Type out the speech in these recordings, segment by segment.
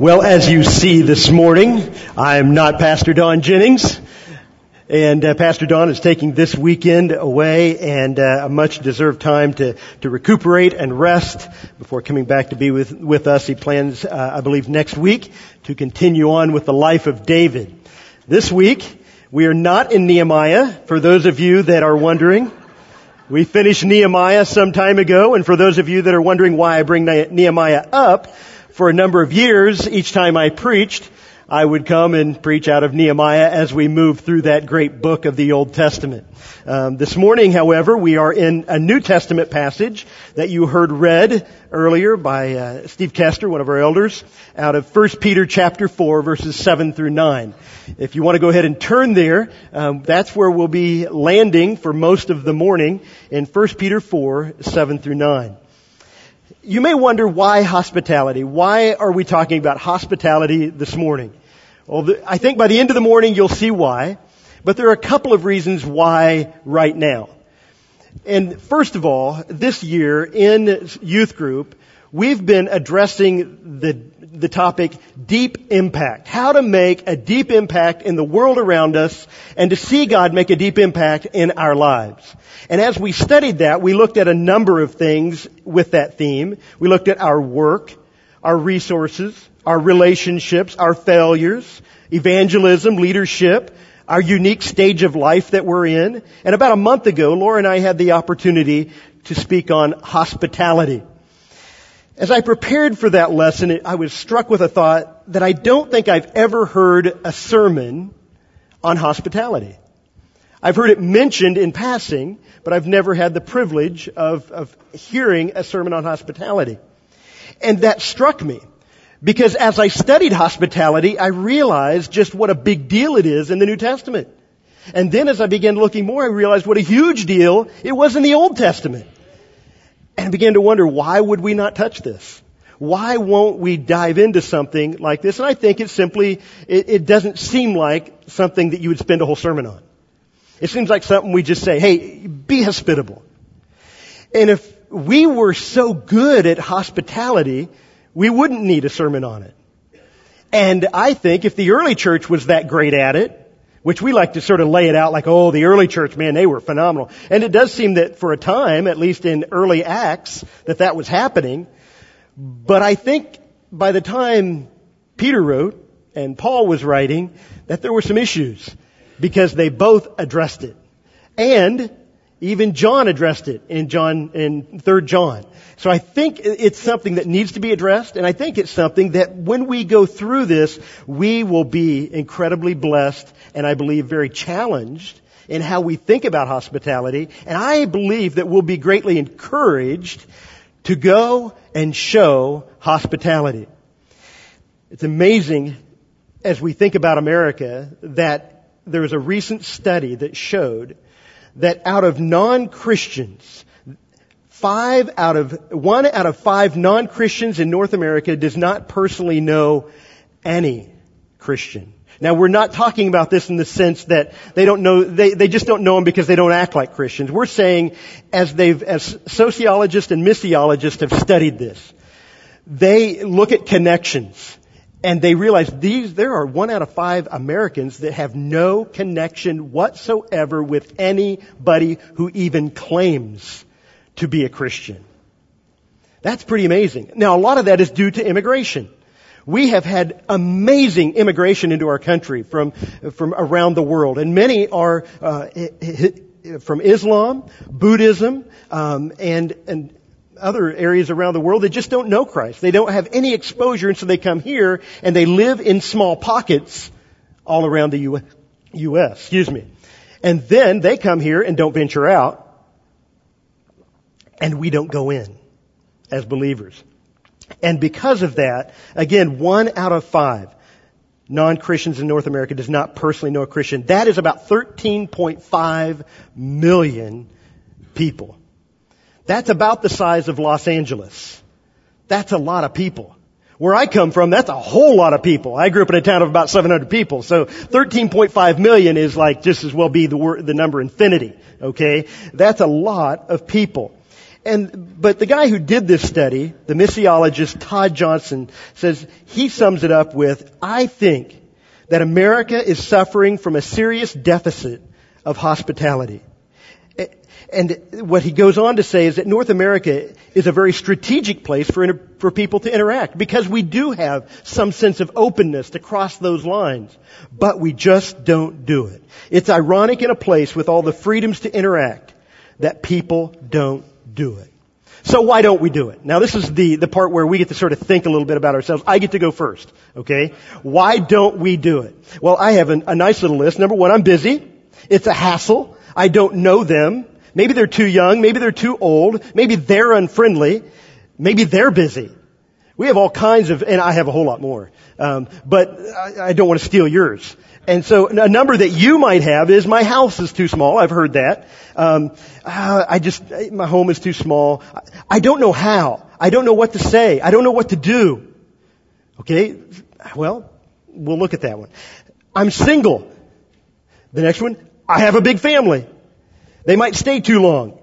Well, as you see this morning, I'm not Pastor Don Jennings, and Pastor Don is taking this weekend away and a much-deserved time to recuperate and rest before coming back to be with us. He plans, I believe, next week to continue on with the life of David. This week, we are not in Nehemiah, for those of you that are wondering. We finished Nehemiah some time ago, and for those of you that are wondering why I bring Nehemiah up, for a number of years, each time I preached, I would come and preach out of Nehemiah as we move through that great book of the Old Testament. This morning, however, we are in a New Testament passage that you heard read earlier by Steve Kester, one of our elders, out of 1 Peter chapter 4, verses 7 through 9. If you want to go ahead and turn there, that's where we'll be landing for most of the morning in 1 Peter 4, 7 through 9. You may wonder why hospitality. Why are we talking about hospitality this morning? Well, I think by the end of the morning you'll see why. But there are a couple of reasons why right now. And first of all, this year in youth group, we've been addressing the topic deep impact. How to make a deep impact in the world around us and to see God make a deep impact in our lives. And as we studied that, we looked at a number of things with that theme. We looked at our work, our resources, our relationships, our failures, evangelism, leadership, our unique stage of life that we're in. And about a month ago, Laura and I had the opportunity to speak on hospitality. As I prepared for that lesson, I was struck with a thought that I don't think I've ever heard a sermon on hospitality. I've heard it mentioned in passing, but I've never had the privilege of hearing a sermon on hospitality. And that struck me, because as I studied hospitality, I realized just what a big deal it is in the New Testament. And then as I began looking more, I realized what a huge deal it was in the Old Testament. And I began to wonder, why would we not touch this? Why won't we dive into something like this? And I think it's simply, it doesn't seem like something that you would spend a whole sermon on. It seems like something we just say, hey, be hospitable. And if we were so good at hospitality, we wouldn't need a sermon on it. And I think if the early church was that great at it, which we like to sort of lay it out like, oh, the early church, man, they were phenomenal. And it does seem that for a time, at least in early Acts, that was happening. But I think by the time Peter wrote and Paul was writing, that there were some issues, because they both addressed it. And even John addressed it in 3 John. So I think it's something that needs to be addressed, and I think it's something that when we go through this, we will be incredibly blessed, and I believe very challenged in how we think about hospitality. And I believe that we'll be greatly encouraged to go and show hospitality. It's amazing as we think about America that there was a recent study that showed that out of non-Christians, 1 out of 5 non-Christians in North America does not personally know any Christian. Now, we're not talking about this in the sense that they don't know, they just don't know them because they don't act like Christians. We're saying, as sociologists and missiologists have studied this, they look at connections. And they realize there are 1 out of 5 Americans that have no connection whatsoever with anybody who even claims to be a Christian. That's pretty amazing. Now, a lot of that is due to immigration. We have had amazing immigration into our country from around the world. And many are from Islam, Buddhism, and other areas around the world that just don't know Christ. They don't have any exposure, and so they come here and they live in small pockets all around the U.S. And then they come here and don't venture out, and we don't go in as believers. And because of that, again, 1 out of 5 non-Christians in North America does not personally know a Christian. That is about 13.5 million people. That's about the size of Los Angeles. That's a lot of people. Where I come from, that's a whole lot of people. I grew up in a town of about 700 people. So 13.5 million is like just as well be the number infinity. Okay? That's a lot of people. But the guy who did this study, the missiologist Todd Johnson, says he sums it up with, I think that America is suffering from a serious deficit of hospitality. And what he goes on to say is that North America is a very strategic place for people to interact, because we do have some sense of openness to cross those lines, but we just don't do it. It's ironic in a place with all the freedoms to interact that people don't do it. So why don't we do it? Now this is the part where we get to sort of think a little bit about ourselves. I get to go first, okay? Why don't we do it? Well, I have a nice little list. Number one, I'm busy. It's a hassle. I don't know them. Maybe they're too young. Maybe they're too old. Maybe they're unfriendly. Maybe they're busy. We have all kinds of, and I have a whole lot more. But I don't want to steal yours. And so a number that you might have is my house is too small. I've heard that. My home is too small. I don't know how. I don't know what to say. I don't know what to do. Okay? Well, we'll look at that one. I'm single. The next one, I have a big family. They might stay too long.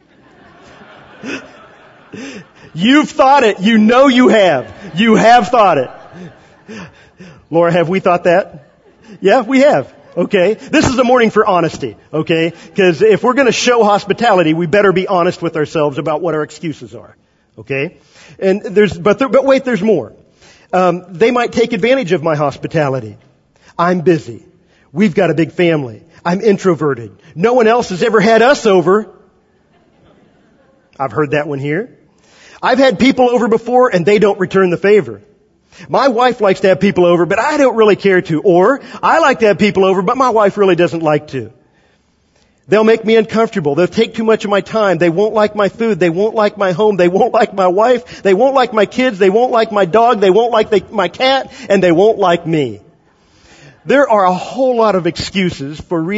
You've thought it. You know you have. You have thought it. Laura, have we thought that? Yeah, we have. Okay. This is a morning for honesty. Okay. Because if we're going to show hospitality, we better be honest with ourselves about what our excuses are. Okay. And but wait, there's more. They might take advantage of my hospitality. I'm busy. We've got a big family. I'm introverted. No one else has ever had us over. I've heard that one here. I've had people over before and they don't return the favor. My wife likes to have people over, but I don't really care to. Or, I like to have people over, but my wife really doesn't like to. They'll make me uncomfortable. They'll take too much of my time. They won't like my food. They won't like my home. They won't like my wife. They won't like my kids. They won't like my dog. They won't like my cat. And they won't like me. There are a whole lot of excuses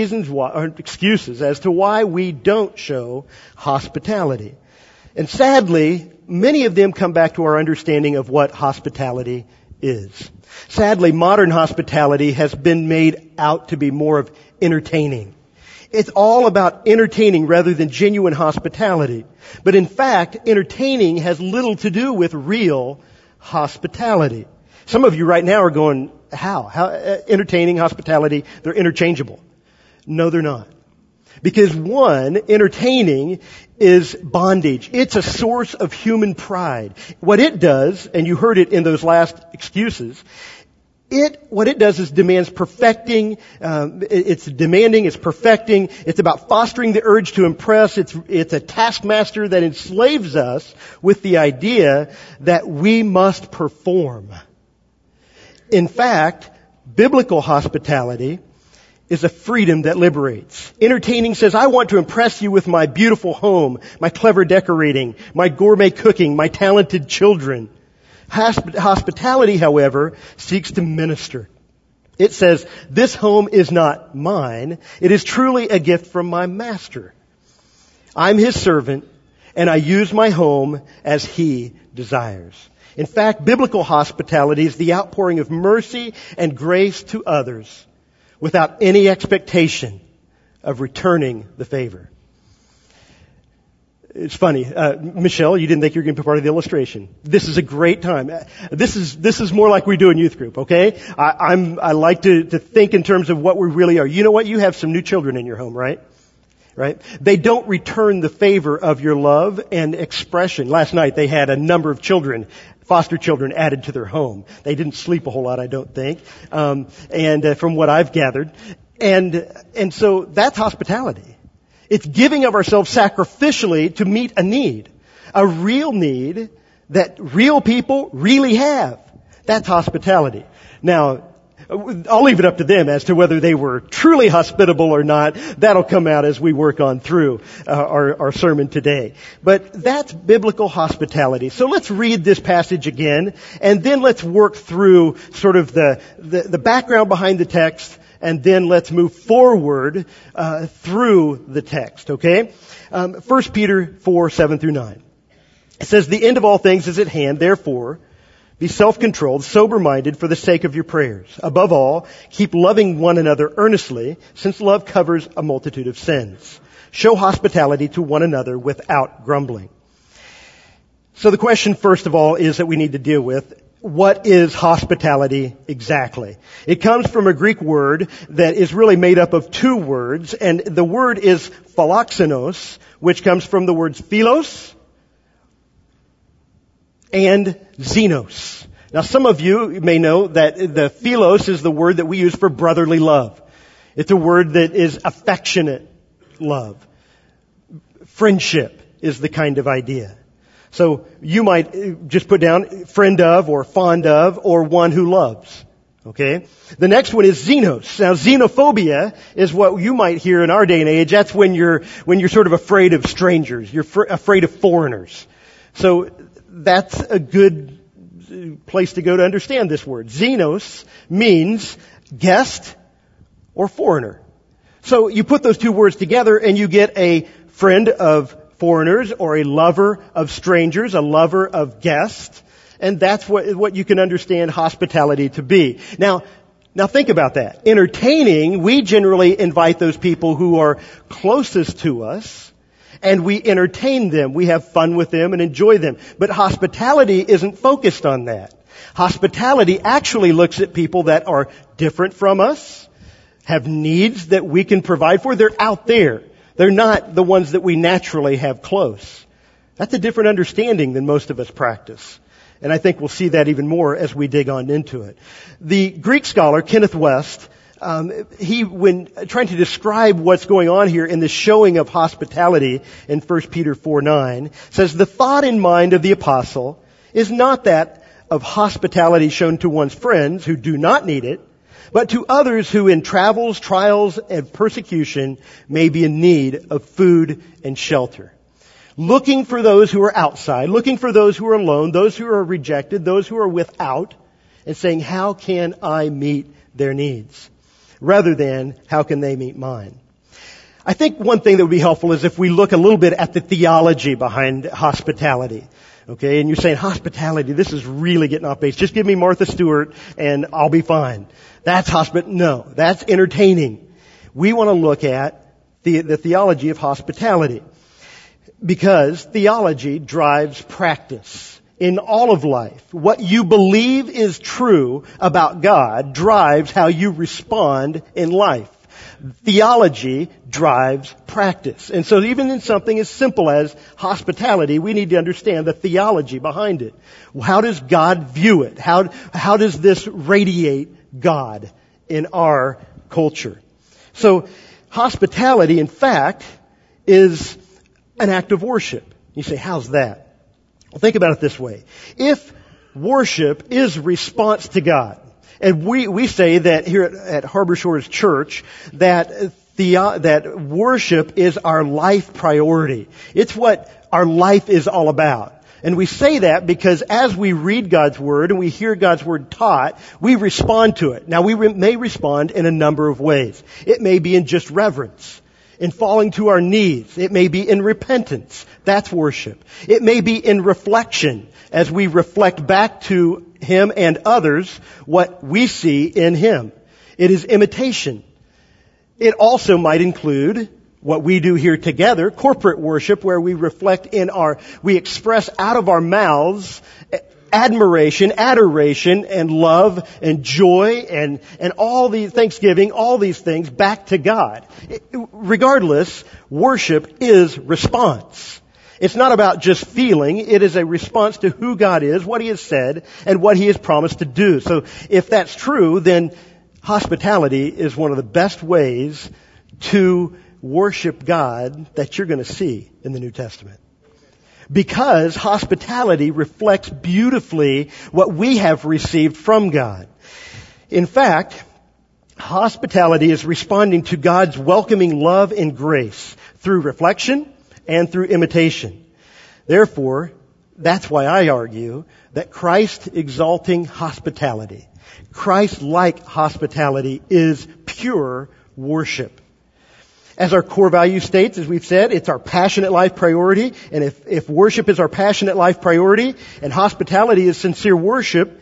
as to why we don't show hospitality. And sadly, many of them come back to our understanding of what hospitality is. Sadly, modern hospitality has been made out to be more of entertaining. It's all about entertaining rather than genuine hospitality. But in fact, entertaining has little to do with real hospitality. Some of you right now are going, how? Entertaining, hospitality, they're interchangeable. No, they're not. Because one, entertaining is bondage. It's a source of human pride. What it does, and you heard it in those last excuses, what it does is demands perfecting, it's demanding, it's perfecting, it's about fostering the urge to impress, it's a taskmaster that enslaves us with the idea that we must perform. In fact, biblical hospitality is a freedom that liberates. Entertaining says, I want to impress you with my beautiful home, my clever decorating, my gourmet cooking, my talented children. Hospitality, however, seeks to minister. It says, this home is not mine. It is truly a gift from my master. I'm his servant, and I use my home as he desires. In fact, biblical hospitality is the outpouring of mercy and grace to others without any expectation of returning the favor. It's funny, Michelle, you didn't think you were going to be part of the illustration. This is a great time. This is more like we do in youth group, okay? I like to think in terms of what we really are. You know what? You have some new children in your home, right? Right? They don't return the favor of your love and expression. Last night they had a number of children, foster children, added to their home. They didn't sleep a whole lot, I don't think, and from what I've gathered. And so that's hospitality. It's giving of ourselves sacrificially to meet a need. A real need that real people really have. That's hospitality. Now, I'll leave it up to them as to whether they were truly hospitable or not. That'll come out as we work on through our sermon today. But that's biblical hospitality. So let's read this passage again, and then let's work through sort of the background behind the text, and then let's move forward through the text, okay? 1 Peter 4, 7 through 9. It says, the end of all things is at hand, therefore, be self-controlled, sober-minded for the sake of your prayers. Above all, keep loving one another earnestly, since love covers a multitude of sins. Show hospitality to one another without grumbling. So the question, first of all, is that we need to deal with, what is hospitality exactly? It comes from a Greek word that is really made up of two words, and the word is philoxenos, which comes from the words philos and xenos. Now, some of you may know that the philos is the word that we use for brotherly love. It's a word that is affectionate love. Friendship is the kind of idea. So you might just put down friend of or fond of or one who loves. Okay? The next one is xenos. Now, xenophobia is what you might hear in our day and age. That's when you're sort of afraid of strangers. You're afraid of foreigners. So that's a good place to go to understand this word. Xenos means guest or foreigner. So you put those two words together and you get a friend of foreigners or a lover of strangers, a lover of guests. And that's what you can understand hospitality to be. Now think about that. Entertaining, we generally invite those people who are closest to us and we entertain them. We have fun with them and enjoy them. But hospitality isn't focused on that. Hospitality actually looks at people that are different from us, have needs that we can provide for. They're out there. They're not the ones that we naturally have close. That's a different understanding than most of us practice. And I think we'll see that even more as we dig on into it. The Greek scholar, Kenneth West, when trying to describe what's going on here in the showing of hospitality in 1 Peter 4:9, says, the thought in mind of the apostle is not that of hospitality shown to one's friends who do not need it, but to others who in travels, trials, and persecution may be in need of food and shelter. Looking for those who are outside, looking for those who are alone, those who are rejected, those who are without, and saying, how can I meet their needs? Rather than, how can they meet mine? I think one thing that would be helpful is if we look a little bit at the theology behind hospitality. Okay, and you're saying, hospitality, this is really getting off base. Just give me Martha Stewart and I'll be fine. That's no, that's entertaining. We want to look at the theology of hospitality. Because theology drives practice in all of life. What you believe is true about God drives how you respond in life. Theology drives practice. And so even in something as simple as hospitality, we need to understand the theology behind it. How does God view it? How does this radiate God in our culture? So hospitality, in fact, is an act of worship. You say, how's that? Well, think about it this way. If worship is response to God, and we say that here at Harbor Shores Church that worship is our life priority. It's what our life is all about. And we say that because as we read God's Word and we hear God's Word taught, we respond to it. Now we may respond in a number of ways. It may be in just reverence, in falling to our knees. It may be in repentance. That's worship. It may be in reflection as we reflect back to Him and others what we see in Him. It is imitation. It also might include what we do here together, corporate worship, where we reflect we express out of our mouths admiration, adoration, and love, and joy, and all the thanksgiving, all these things back to God. Regardless, worship is response. It's not about just feeling. It is a response to who God is, what He has said, and what He has promised to do. So if that's true, then hospitality is one of the best ways to worship God that you're going to see in the New Testament. Because hospitality reflects beautifully what we have received from God. In fact, hospitality is responding to God's welcoming love and grace through reflection and through imitation. Therefore, that's why I argue that Christ-exalting hospitality, Christ-like hospitality, is pure worship. As our core value states, as we've said, it's our passionate life priority. And if worship is our passionate life priority and hospitality is sincere worship,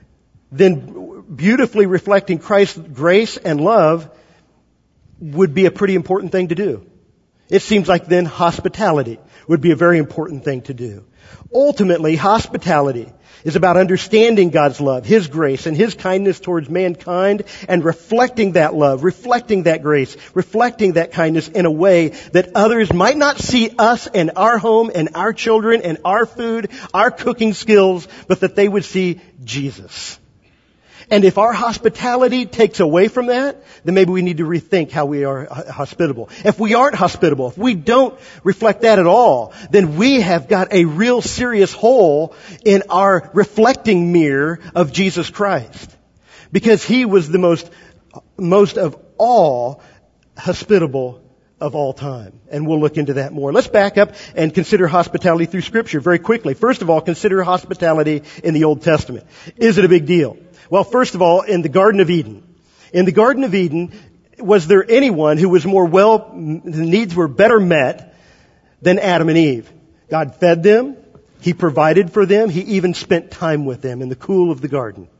then beautifully reflecting Christ's grace and love would be a pretty important thing to do. It seems like then hospitality would be a very important thing to do. Ultimately, hospitality is about understanding God's love, His grace, and His kindness towards mankind, and reflecting that love, reflecting that grace, reflecting that kindness in a way that others might not see us and our home and our children and our food, our cooking skills, but that they would see Jesus. And if our hospitality takes away from that, then maybe we need to rethink how we are hospitable. If we aren't hospitable, if we don't reflect that at all, then we have got a real serious hole in our reflecting mirror of Jesus Christ. Because He was the most of all hospitable of all time. And we'll look into that more. Let's back up and consider hospitality through Scripture very quickly. First of all, consider hospitality in the Old Testament. Is it a big deal? Well, first of all, in the Garden of Eden. In the Garden of Eden, was there anyone who was the needs were better met than Adam and Eve? God fed them. He provided for them. He even spent time with them in the cool of the garden.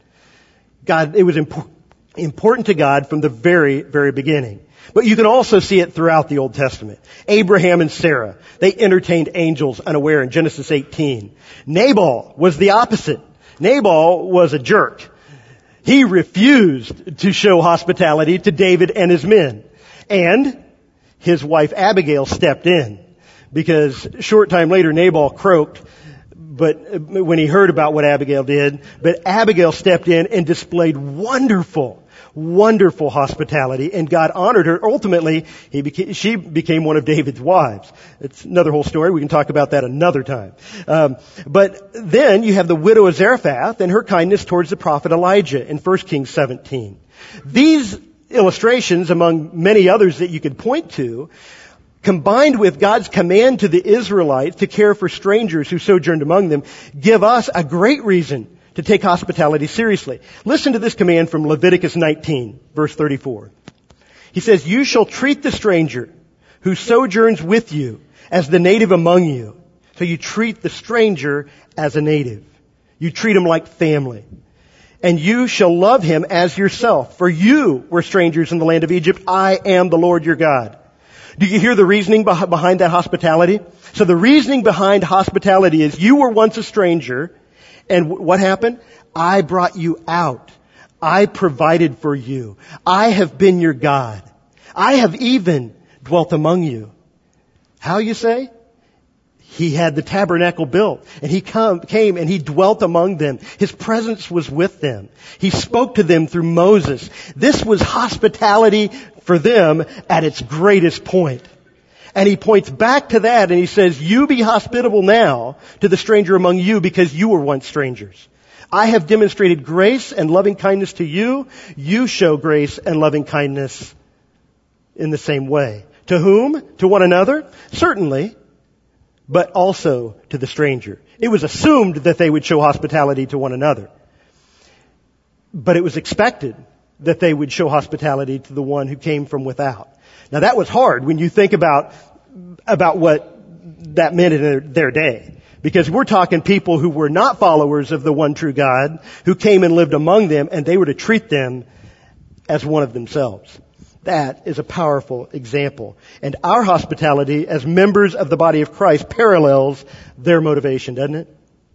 It was important to God from the very, very beginning. But you can also see it throughout the Old Testament. Abraham and Sarah, they entertained angels unaware in Genesis 18. Nabal was the opposite. Nabal was a jerk. He refused to show hospitality to David and his men. And his wife Abigail stepped in, because a short time later Nabal croaked when he heard about what Abigail did. But Abigail stepped in and displayed wonderful hospitality, and God honored her. Ultimately, she became one of David's wives. It's another whole story. We can talk about that another time. But then you have the widow of Zarephath and her kindness towards the prophet Elijah in 1 Kings 17. These illustrations, among many others that you could point to, combined with God's command to the Israelites to care for strangers who sojourned among them, give us a great reason to take hospitality seriously. Listen to this command from Leviticus 19, verse 34. He says, "You shall treat the stranger who sojourns with you as the native among you." So you treat the stranger as a native. You treat him like family. "And you shall love him as yourself, for you were strangers in the land of Egypt. I am the Lord your God." Do you hear the reasoning behind that hospitality? So the reasoning behind hospitality is you were once a stranger, and what happened? I brought you out. I provided for you. I have been your God. I have even dwelt among you. How, you say? He had the tabernacle built, and He came and He dwelt among them. His presence was with them. He spoke to them through Moses. This was hospitality for them at its greatest point. And He points back to that and He says, you be hospitable now to the stranger among you, because you were once strangers. I have demonstrated grace and loving kindness to you. You show grace and loving kindness in the same way. To whom? To one another? Certainly. But also to the stranger. It was assumed that they would show hospitality to one another. But it was expected that they would show hospitality to the one who came from without. Now that was hard when you think about what that meant in their day. Because we're talking people who were not followers of the one true God, who came and lived among them, and they were to treat them as one of themselves. That is a powerful example. And our hospitality as members of the body of Christ parallels their motivation, doesn't it?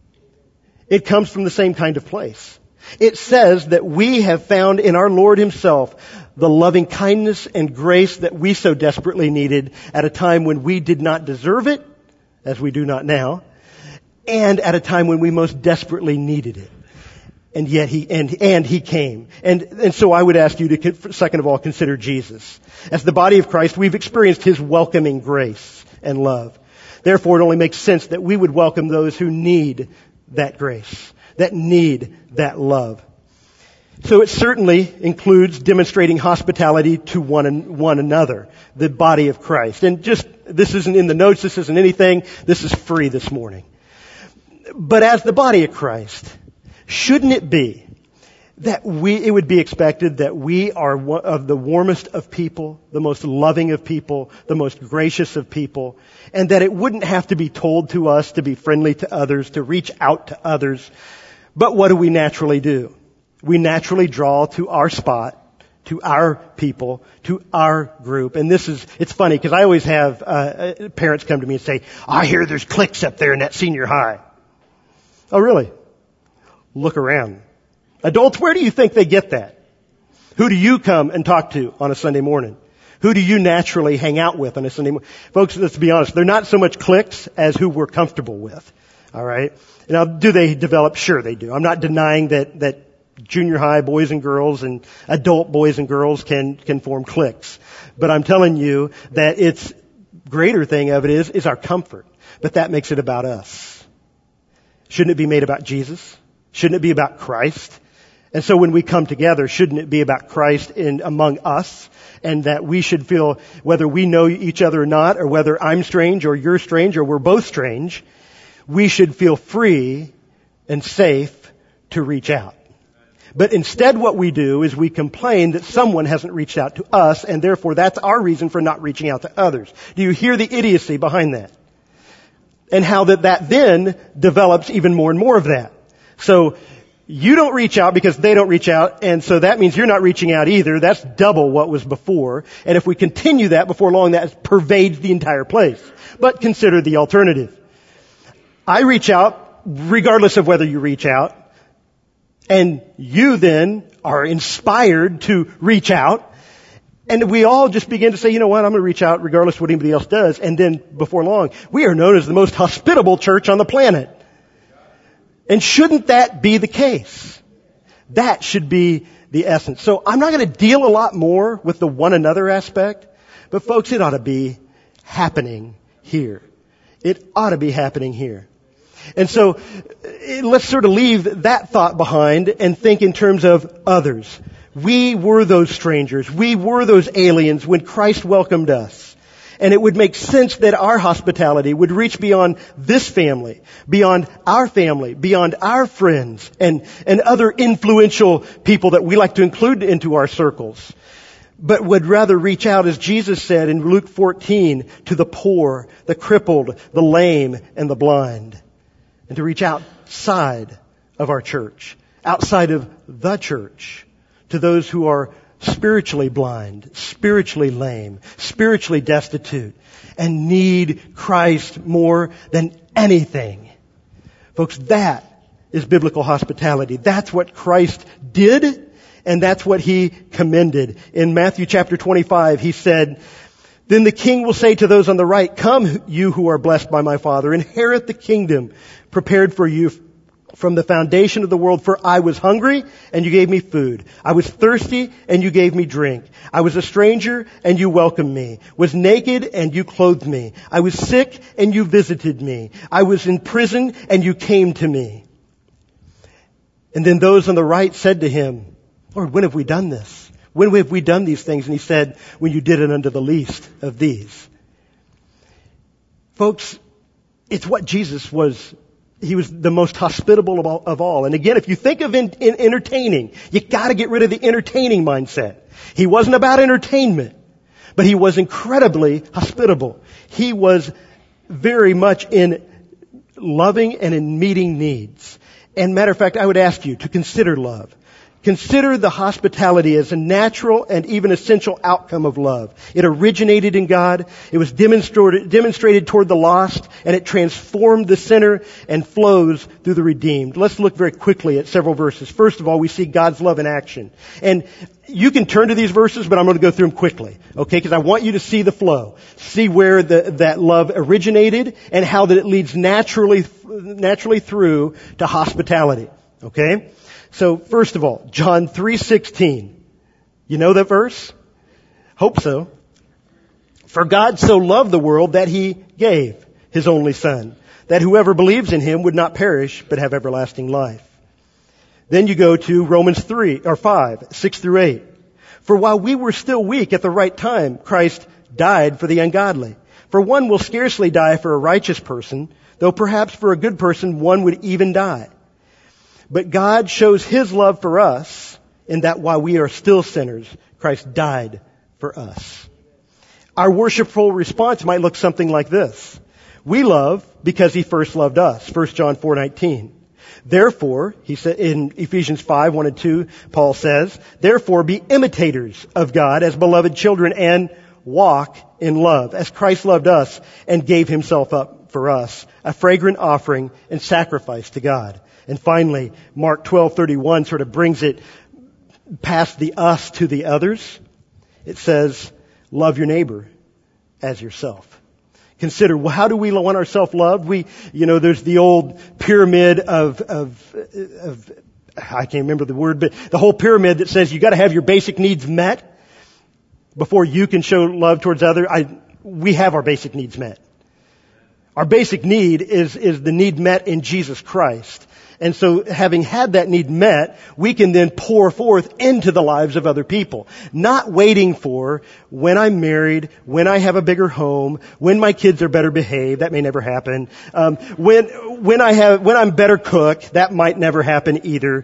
It comes from the same kind of place. It says that we have found in our Lord Himself the loving kindness and grace that we so desperately needed at a time when we did not deserve it, as we do not now, and at a time when we most desperately needed it. And yet He came. And so I would ask you to, second of all, consider Jesus. As the body of Christ, we've experienced His welcoming grace and love. Therefore, it only makes sense that we would welcome those who need that grace, that need that love. So it certainly includes demonstrating hospitality to one another, the body of Christ. And this isn't in the notes, this isn't anything, this is free this morning. But as the body of Christ, shouldn't it be that it would be expected that we are one of the warmest of people, the most loving of people, the most gracious of people, and that it wouldn't have to be told to us to be friendly to others, to reach out to others. But what do we naturally do? We naturally draw to our spot, to our people, to our group. And it's funny because I always have parents come to me and say, I hear there's cliques up there in that senior high. Oh, really? Look around. Adults, where do you think they get that? Who do you come and talk to on a Sunday morning? Who do you naturally hang out with on a Sunday morning? Folks, let's be honest, they're not so much cliques as who we're comfortable with. All right? Now, do they develop? Sure they do. I'm not denying that junior high boys and girls and adult boys and girls can form cliques. But I'm telling you that its greater thing of it is our comfort. But that makes it about us. Shouldn't it be made about Jesus? Shouldn't it be about Christ? And so when we come together, shouldn't it be about Christ among us? And that we should feel, whether we know each other or not, or whether I'm strange or you're strange or we're both strange, we should feel free and safe to reach out. But instead what we do is we complain that someone hasn't reached out to us, and therefore that's our reason for not reaching out to others. Do you hear the idiocy behind that? And how that then develops even more and more of that. So you don't reach out because they don't reach out, and so that means you're not reaching out either. That's double what was before. And if we continue that, before long that pervades the entire place. But consider the alternative. I reach out regardless of whether you reach out. And you then are inspired to reach out. And we all just begin to say, you know what, I'm going to reach out regardless of what anybody else does. And then before long, we are known as the most hospitable church on the planet. And shouldn't that be the case? That should be the essence. So I'm not going to deal a lot more with the one another aspect. But folks, it ought to be happening here. It ought to be happening here. And so let's sort of leave that thought behind and think in terms of others. We were those strangers. We were those aliens when Christ welcomed us. And it would make sense that our hospitality would reach beyond this family, beyond our friends, and other influential people that we like to include into our circles. But would rather reach out, as Jesus said in Luke 14, to the poor, the crippled, the lame, and the blind. And to reach outside of our church, outside of the church, to those who are spiritually blind, spiritually lame, spiritually destitute, and need Christ more than anything. Folks, that is biblical hospitality. That's what Christ did, and that's what He commended. In Matthew chapter 25, He said, Then the King will say to those on the right, Come, you who are blessed by my Father, inherit the kingdom prepared for you from the foundation of the world. For I was hungry, and you gave me food. I was thirsty, and you gave me drink. I was a stranger, and you welcomed me. Was naked, and you clothed me. I was sick, and you visited me. I was in prison, and you came to me. And then those on the right said to Him, Lord, when have we done this? When have we done these things? And He said, when you did it unto the least of these. Folks, it's what Jesus was. He was the most hospitable of all. And again, if you think of in entertaining, you gotta get rid of the entertaining mindset. He wasn't about entertainment, but He was incredibly hospitable. He was very much in loving and in meeting needs. And matter of fact, I would ask you to consider love. Consider the hospitality as a natural and even essential outcome of love. It originated in God, it was demonstrated toward the lost, and it transformed the sinner and flows through the redeemed. Let's look very quickly at several verses. First of all, we see God's love in action. And you can turn to these verses, but I'm going to go through them quickly, okay? Because I want you to see the flow. See where that love originated and how that it leads naturally through to hospitality, okay? So, first of all, John 3:16. You know that verse? Hope so. For God so loved the world that He gave His only Son, that whoever believes in Him would not perish, but have everlasting life. Then you go to Romans 5, 6 through 8. For while we were still weak at the right time, Christ died for the ungodly. For one will scarcely die for a righteous person, though perhaps for a good person one would even die. But God shows His love for us in that while we are still sinners, Christ died for us. Our worshipful response might look something like this. We love because He first loved us. 1 John 4:19. Therefore, he said in Ephesians 5, 1 and 2, Paul says, therefore be imitators of God as beloved children and walk in love, as Christ loved us and gave himself up for us, a fragrant offering and sacrifice to God. And finally, Mark 12:31 sort of brings it past the us to the others. It says, love your neighbor as yourself. Consider, well, how do we want ourselves loved? There's the old pyramid of I can't remember the word, but the whole pyramid that says you got to have your basic needs met before you can show love towards others. We have our basic needs met. Our basic need is the need met in Jesus Christ. And so having had that need met, we can then pour forth into the lives of other people. Not waiting for when I'm married, when I have a bigger home, when my kids are better behaved. That may never happen. When I'm better cook, that might never happen either.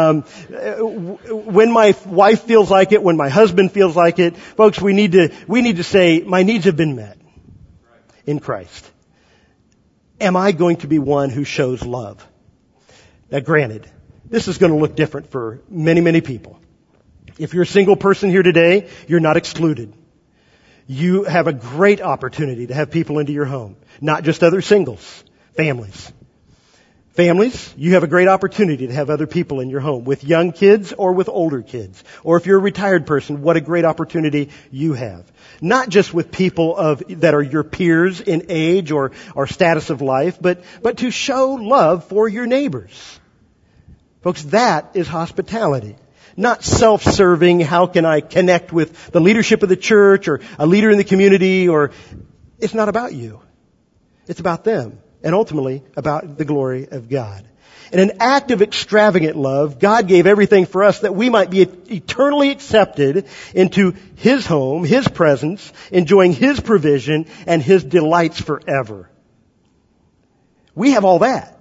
When my wife feels like it, when my husband feels like it. Folks, we need to say, my needs have been met in Christ. Am I going to be one who shows love? Now granted, this is going to look different for many, many people. If you're a single person here today, you're not excluded. You have a great opportunity to have people into your home. Not just other singles, families. Families, you have a great opportunity to have other people in your home with young kids or with older kids. Or if you're a retired person, what a great opportunity you have. Not just with people that are your peers in age or status of life, but to show love for your neighbors. Folks, that is hospitality. Not self-serving, how can I connect with the leadership of the church or a leader in the community, it's not about you. It's about them. And ultimately about the glory of God. In an act of extravagant love, God gave everything for us that we might be eternally accepted into His home, His presence, enjoying His provision and His delights forever. We have all that.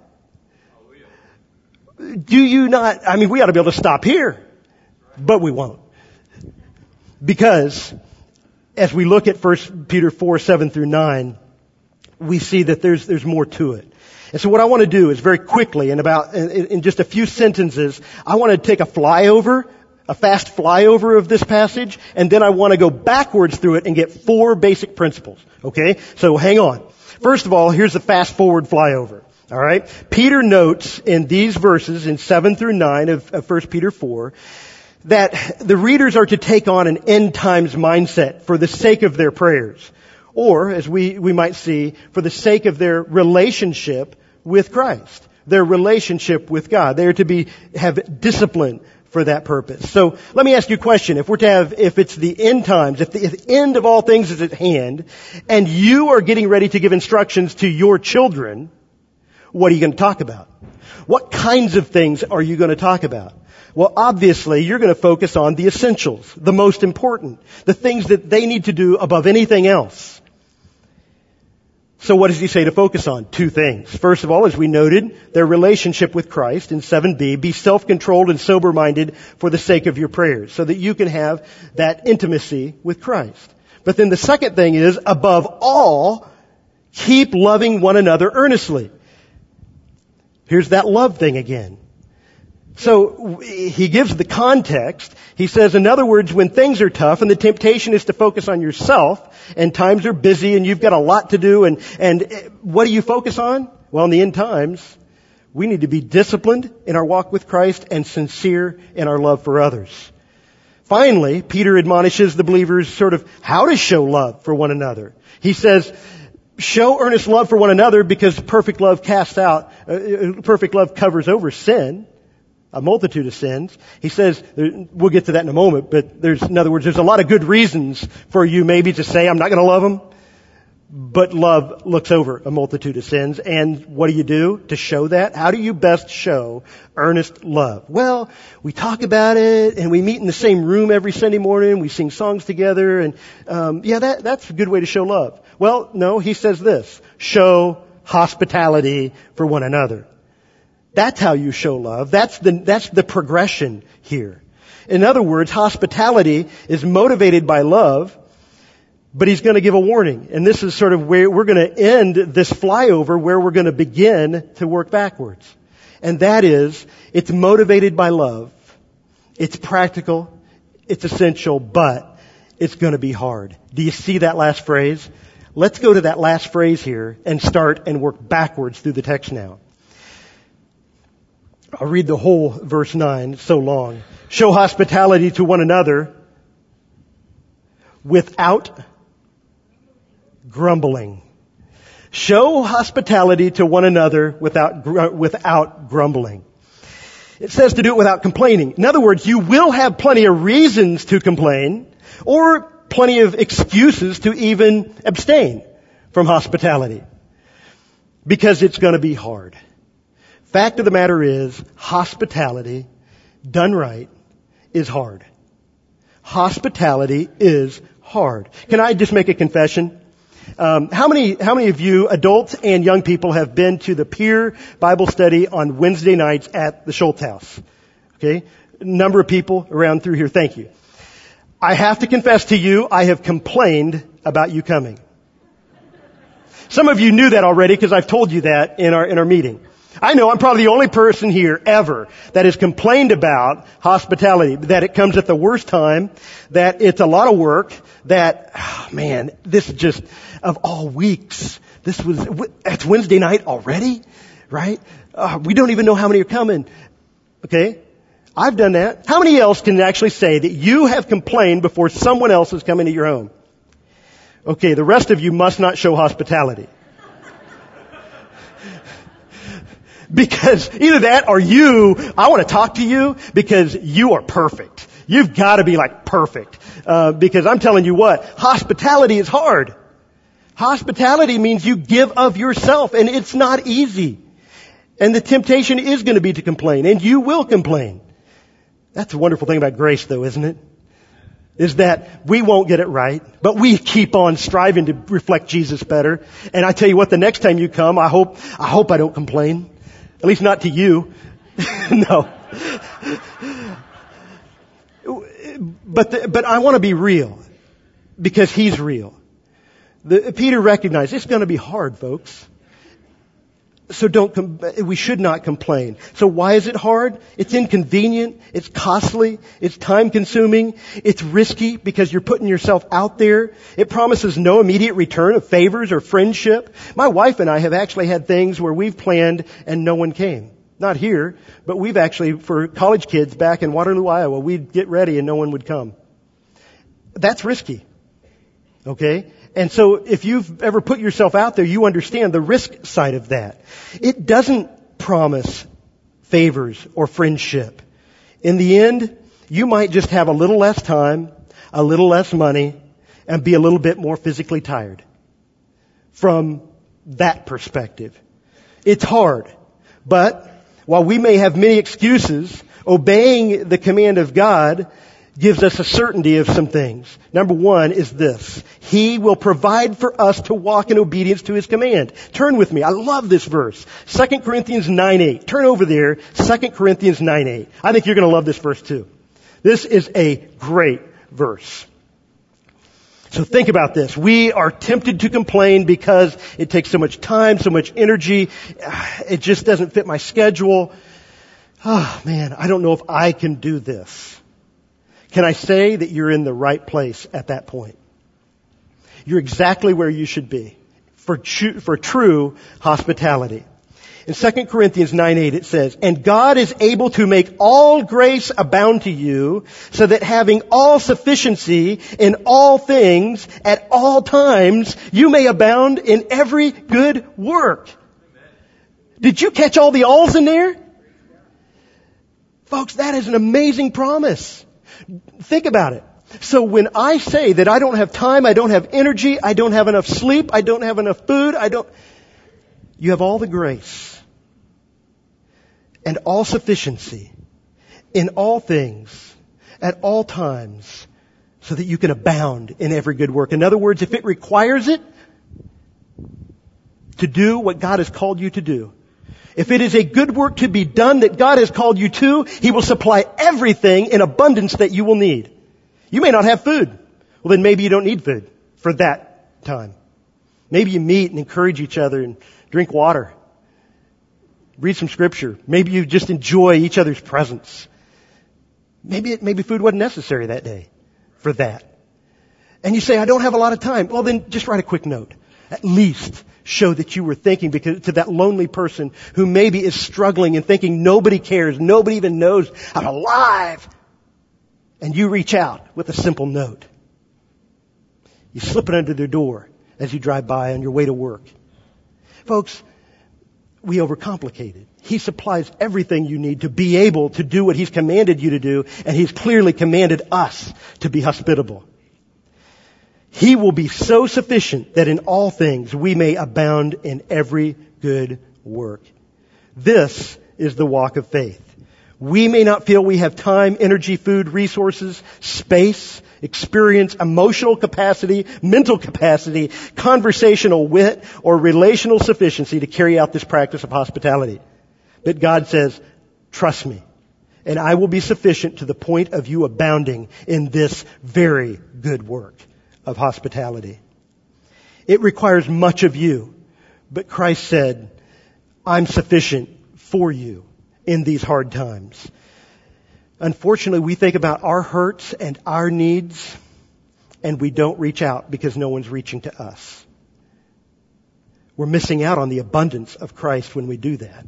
Do you not? We ought to be able to stop here, but we won't. Because as we look at 1 Peter 4, 7 through 9, we see that there's more to it. And so what I want to do is very quickly, in just a few sentences, I want to take a fast flyover of this passage, and then I want to go backwards through it and get 4 basic principles. Okay? So hang on. First of all, here's the fast forward flyover. Alright? Peter notes in these verses, in 7 through 9 of 1 Peter 4, that the readers are to take on an end times mindset for the sake of their prayers. Or, as we might see, for the sake of their relationship with Christ. Their relationship with God. They are to have discipline for that purpose. So, let me ask you a question. If it's the end times, if the end of all things is at hand, and you are getting ready to give instructions to your children, what are you going to talk about? What kinds of things are you going to talk about? Well, obviously, you're going to focus on the essentials, the most important, the things that they need to do above anything else. So what does he say to focus on? 2 things. First of all, as we noted, their relationship with Christ in 7b, be self-controlled and sober-minded for the sake of your prayers, so that you can have that intimacy with Christ. But then the second thing is, above all, keep loving one another earnestly. Here's that love thing again. So he gives the context. He says, in other words, when things are tough and the temptation is to focus on yourself and times are busy and you've got a lot to do and what do you focus on? Well, in the end times, we need to be disciplined in our walk with Christ and sincere in our love for others. Finally, Peter admonishes the believers sort of how to show love for one another. He says, show earnest love for one another because perfect love covers over sin. A multitude of sins. He says, we'll get to that in a moment, but in other words, there's a lot of good reasons for you maybe to say, I'm not going to love them. But love looks over a multitude of sins. And what do you do to show that? How do you best show earnest love? Well, we talk about it and we meet in the same room every Sunday morning. We sing songs together and, that's a good way to show love. Well, no, he says this, show hospitality for one another. That's how you show love. That's the progression here. In other words, hospitality is motivated by love, but he's going to give a warning. And this is sort of where we're going to end this flyover where we're going to begin to work backwards. And that is, it's motivated by love. It's practical. It's essential, but it's going to be hard. Do you see that last phrase? Let's go to that last phrase here and start and work backwards through the text now. I'll read the whole verse 9. It's so long. Show hospitality to one another without grumbling. Show hospitality to one another without grumbling. It says to do it without complaining. In other words, you will have plenty of reasons to complain or plenty of excuses to even abstain from hospitality because it's going to be hard. Fact of the matter is, hospitality done right is hard. Hospitality is hard. Can I just make a confession? How many of you, adults and young people, have been to the peer Bible study on Wednesday nights at the Schultz House? Okay? A number of people around through here. Thank you. I have to confess to you, I have complained about you coming. Some of you knew that already because I've told you that in our meeting. I know I'm probably the only person here ever that has complained about hospitality, that it comes at the worst time, that it's a lot of work, that, this just, of all weeks, it's Wednesday night already, right? We don't even know how many are coming. Okay? I've done that. How many else can actually say that you have complained before someone else has come into your home? Okay, the rest of you must not show hospitality. Because either that or I want to talk to you because you are perfect. You've got to be like perfect. Because I'm telling you what, hospitality is hard. Hospitality means you give of yourself, and it's not easy. And the temptation is going to be to complain, and you will complain. That's a wonderful thing about grace, though, isn't it? Is that we won't get it right, but we keep on striving to reflect Jesus better. And I tell you what, the next time you come, I hope I don't complain. At least not to you. No. But I want to be real because he's real. Peter recognized it's going to be hard, folks. So we should not complain. So why is it hard? It's inconvenient. It's costly. It's time consuming. It's risky because you're putting yourself out there. It promises no immediate return of favors or friendship. My wife and I have actually had things where we've planned and no one came. Not here, but we've actually, for college kids back in Waterloo, Iowa, we'd get ready and no one would come. That's risky. Okay? And so if you've ever put yourself out there, you understand the risk side of that. It doesn't promise favors or friendship. In the end, you might just have a little less time, a little less money, and be a little bit more physically tired. From that perspective. It's hard. But while we may have many excuses, obeying the command of God gives us a certainty of some things. Number one is this. He will provide for us to walk in obedience to His command. Turn with me. I love this verse. 2 Corinthians 9:8. Turn over there. 2 Corinthians 9:8. I think you're going to love this verse too. This is a great verse. So think about this. We are tempted to complain because it takes so much time, so much energy. It just doesn't fit my schedule. Oh man, I don't know if I can do this. Can I say that you're in the right place at that point? You're exactly where you should be for true hospitality. In 2 Corinthians 9:8 it says, "And God is able to make all grace abound to you, so that having all sufficiency in all things at all times, you may abound in every good work." Did you catch all the alls in there? Folks, that is an amazing promise. Think about it. So when I say that I don't have time, I don't have energy, I don't have enough sleep, I don't have enough food, you have all the grace and all sufficiency in all things at all times so that you can abound in every good work. In other words, if it requires it to do what God has called you to do, if it is a good work to be done that God has called you to, He will supply everything in abundance that you will need. You may not have food. Well, then maybe you don't need food for that time. Maybe you meet and encourage each other and drink water. read some scripture. Maybe you just enjoy each other's presence. Maybe food wasn't necessary that day for that. And you say, I don't have a lot of time. Well, then just write a quick note. At least show that you were thinking because to that lonely person who maybe is struggling and thinking nobody cares, nobody even knows I'm alive. And you reach out with a simple note. You slip it under their door as you drive by on your way to work. Folks, we overcomplicate it. He supplies everything you need to be able to do what He's commanded you to do, and He's clearly commanded us to be hospitable. He will be so sufficient that in all things we may abound in every good work. This is the walk of faith. We may not feel we have time, energy, food, resources, space, experience, emotional capacity, mental capacity, conversational wit, or relational sufficiency to carry out this practice of hospitality. But God says, trust me, and I will be sufficient to the point of you abounding in this very good work of hospitality. It requires much of you, but Christ said, I'm sufficient for you in these hard times. Unfortunately, we think about our hurts and our needs, and we don't reach out because no one's reaching to us. We're missing out on the abundance of Christ when we do that.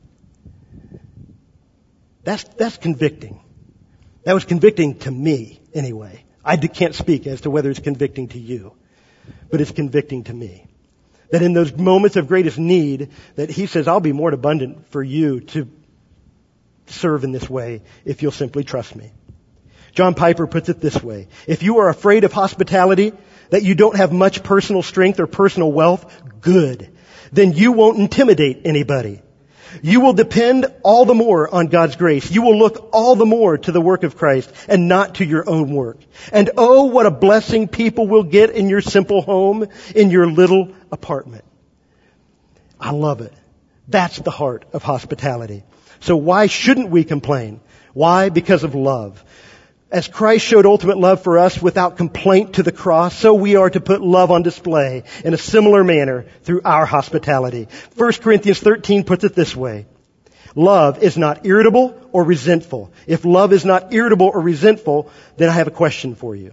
That's convicting. That was convicting to me, anyway. I can't speak as to whether it's convicting to you, but it's convicting to me. That in those moments of greatest need, that He says, I'll be more abundant for you to serve in this way if you'll simply trust me. John Piper puts it this way. If you are afraid of hospitality, that you don't have much personal strength or personal wealth, good. Then you won't intimidate anybody. You will depend all the more on God's grace. You will look all the more to the work of Christ and not to your own work. And oh, what a blessing people will get in your simple home, in your little apartment. I love it. That's the heart of hospitality. So why shouldn't we complain? Why? Because of love. As Christ showed ultimate love for us without complaint to the cross, so we are to put love on display in a similar manner through our hospitality. 1 Corinthians 13 puts it this way. Love is not irritable or resentful. If love is not irritable or resentful, then I have a question for you.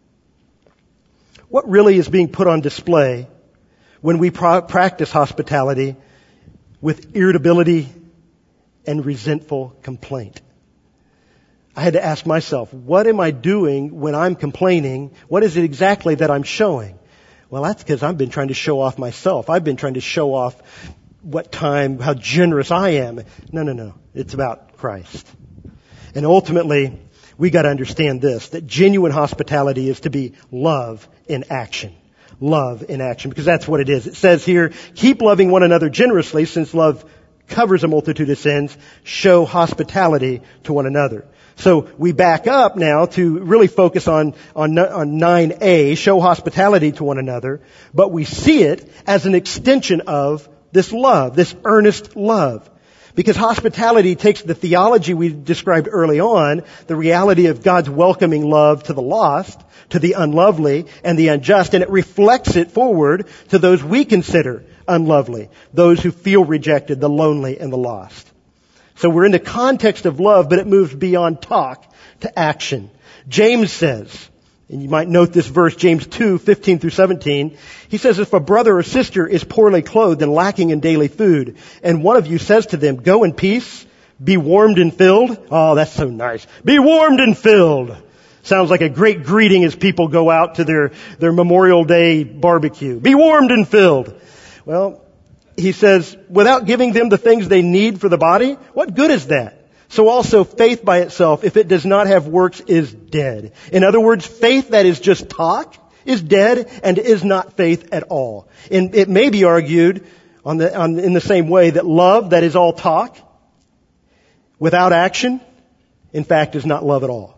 What really is being put on display when we practice hospitality with irritability and resentful complaint? I had to ask myself, what am I doing when I'm complaining? What is it exactly that I'm showing? Well, that's because I've been trying to show off myself. I've been trying to show off how generous I am. No. It's about Christ. And ultimately, we got to understand this, that genuine hospitality is to be love in action. Love in action, because that's what it is. It says here, keep loving one another generously, since love covers a multitude of sins. Show hospitality to one another. So we back up now to really focus on 9a, show hospitality to one another, but we see it as an extension of this love, this earnest love. Because hospitality takes the theology we described early on, the reality of God's welcoming love to the lost, to the unlovely, and the unjust, and it reflects it forward to those we consider unlovely, those who feel rejected, the lonely, and the lost. So we're in the context of love, but it moves beyond talk to action. James says, and you might note this verse, James 2:15 through 17. He says, if a brother or sister is poorly clothed and lacking in daily food, and one of you says to them, go in peace, be warmed and filled. Oh, that's so nice. Be warmed and filled. Sounds like a great greeting as people go out to their Memorial Day barbecue. Be warmed and filled. Well, he says, without giving them the things they need for the body, what good is that? So also faith by itself, if it does not have works, is dead. In other words, faith that is just talk is dead and is not faith at all. And it may be argued in the same way that love that is all talk without action, in fact, is not love at all.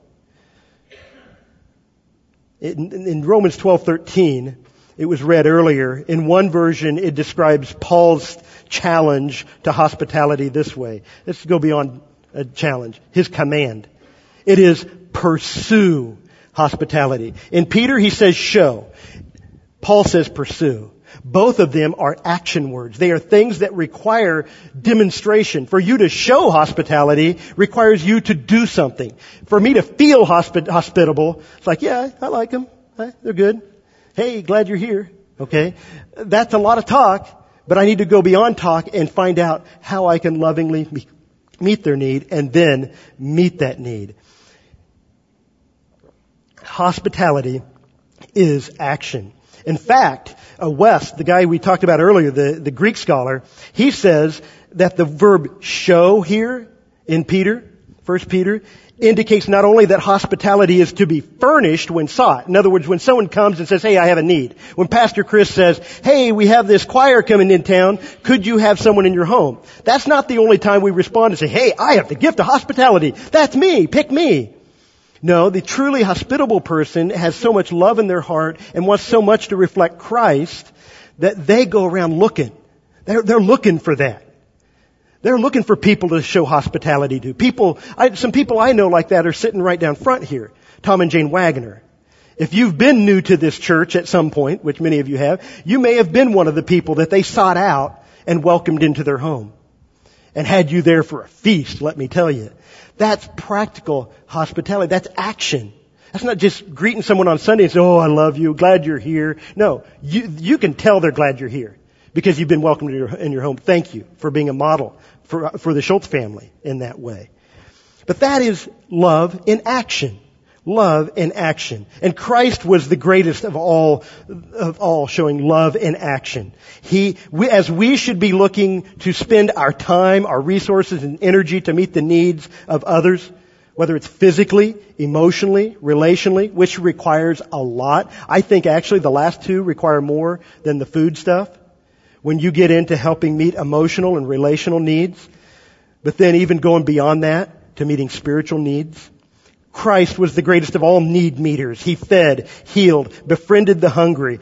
In Romans 12:13, it was read earlier. In one version, it describes Paul's challenge to hospitality this way. Let's go beyond a challenge. His command. It is pursue hospitality. In Peter, he says show. Paul says pursue. Both of them are action words. They are things that require demonstration. For you to show hospitality requires you to do something. For me to feel hospitable, it's like, yeah, I like them. They're good. Hey, glad you're here. Okay. That's a lot of talk, but I need to go beyond talk and find out how I can lovingly meet their need and then meet that need. Hospitality is action. In fact, West, the guy we talked about earlier, the Greek scholar, he says that the verb show here in Peter, 1 Peter, indicates not only that hospitality is to be furnished when sought. In other words, when someone comes and says, hey, I have a need. When Pastor Chris says, hey, we have this choir coming in town, could you have someone in your home? That's not the only time we respond and say, hey, I have the gift of hospitality. That's me. Pick me. No, the truly hospitable person has so much love in their heart and wants so much to reflect Christ that they go around looking. They're looking for that. They're looking for people to show hospitality to. Some people I know like that are sitting right down front here. Tom and Jane Wagner. If you've been new to this church at some point, which many of you have, you may have been one of the people that they sought out and welcomed into their home and had you there for a feast, let me tell you. That's practical hospitality. That's action. That's not just greeting someone on Sunday and saying, oh, I love you, glad you're here. No, you can tell they're glad you're here because you've been welcomed in your home. Thank you for being a model for the Schultz family in that way. But that is love in action. Love in action. And Christ was the greatest of all showing love in action. As we should be looking to spend our time, our resources and energy to meet the needs of others, whether it's physically, emotionally, relationally, which requires a lot. I think actually the last two require more than the food stuff. When you get into helping meet emotional and relational needs, but then even going beyond that to meeting spiritual needs. Christ was the greatest of all need meters. He fed, healed, befriended the hungry.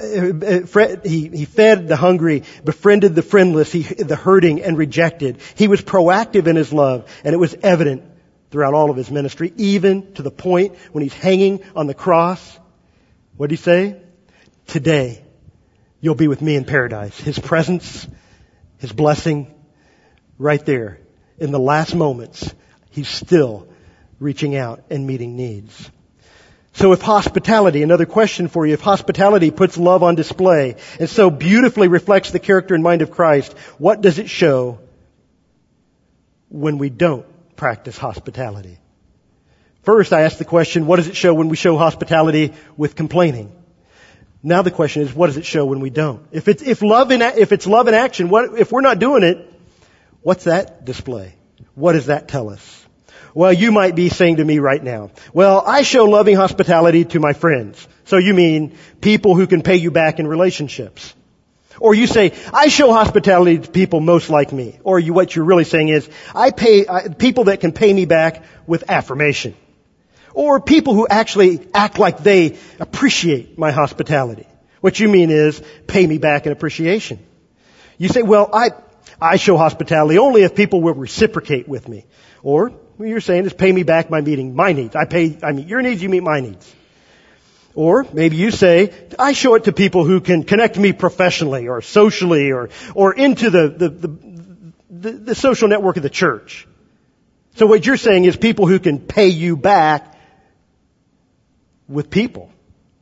He fed the hungry, befriended the friendless, the hurting and rejected. He was proactive in his love, and it was evident throughout all of his ministry, even to the point when he's hanging on the cross. What did he say? Today, you'll be with me in paradise. His presence, his blessing, right there. In the last moments, he's still reaching out and meeting needs. So if hospitality, another question for you, if hospitality puts love on display and so beautifully reflects the character and mind of Christ, what does it show when we don't practice hospitality? First, I asked the question, what does it show when we show hospitality with complaining? Now the question is, what does it show when we don't? If it's love in action, if we're not doing it, what's that display? What does that tell us? Well, you might be saying to me right now, well, I show loving hospitality to my friends. So you mean people who can pay you back in relationships. Or you say, I show hospitality to people most like me. Or what you're really saying is, I pay people that can pay me back with affirmation. Or people who actually act like they appreciate my hospitality. What you mean is, pay me back in appreciation. You say, well, I show hospitality only if people will reciprocate with me. Or what you're saying is pay me back by meeting my needs. I meet your needs, you meet my needs. Or maybe you say, I show it to people who can connect me professionally or socially or into the social network of the church. So what you're saying is people who can pay you back with people.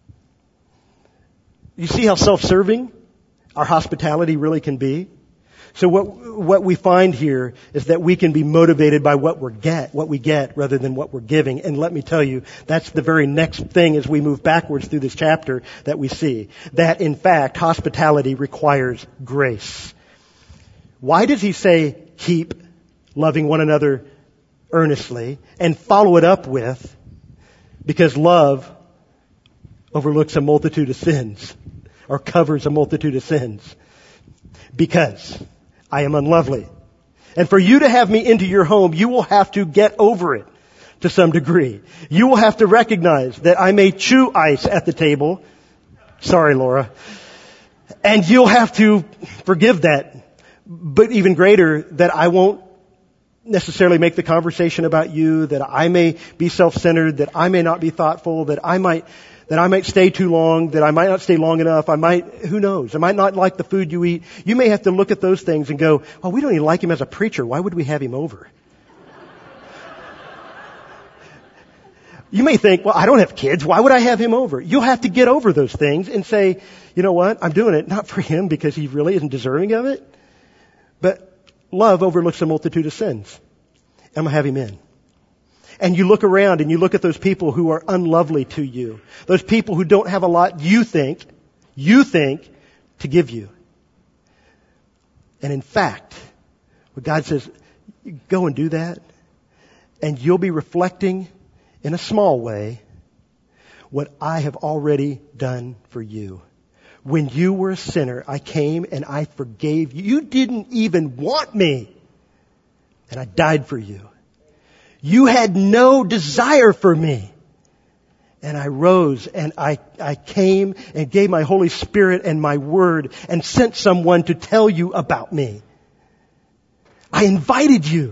You see how self-serving our hospitality really can be? So what we find here is that we can be motivated by what we get rather than what we're giving. And let me tell you, that's the very next thing as we move backwards through this chapter that we see. That in fact, hospitality requires grace. Why does he say keep loving one another earnestly and follow it up with, because love overlooks a multitude of sins or covers a multitude of sins. Because I am unlovely. And for you to have me into your home, you will have to get over it to some degree. You will have to recognize that I may chew ice at the table. Sorry, Laura. And you'll have to forgive that. But even greater, that I won't necessarily make the conversation about you, that I may be self-centered, that I may not be thoughtful, that That I might stay too long, that I might not stay long enough, who knows? I might not like the food you eat. You may have to look at those things and go, oh, we don't even like him as a preacher. Why would we have him over? You may think, well, I don't have kids. Why would I have him over? You'll have to get over those things and say, you know what? I'm doing it not for him because he really isn't deserving of it. But love overlooks a multitude of sins. I'm going to have him in. And you look around and you look at those people who are unlovely to you. Those people who don't have a lot you think, to give you. And in fact, what God says, go and do that. And you'll be reflecting in a small way what I have already done for you. When you were a sinner, I came and I forgave you. You didn't even want me. And I died for you. You had no desire for me. And I rose and I came and gave my Holy Spirit and my word and sent someone to tell you about me. I invited you.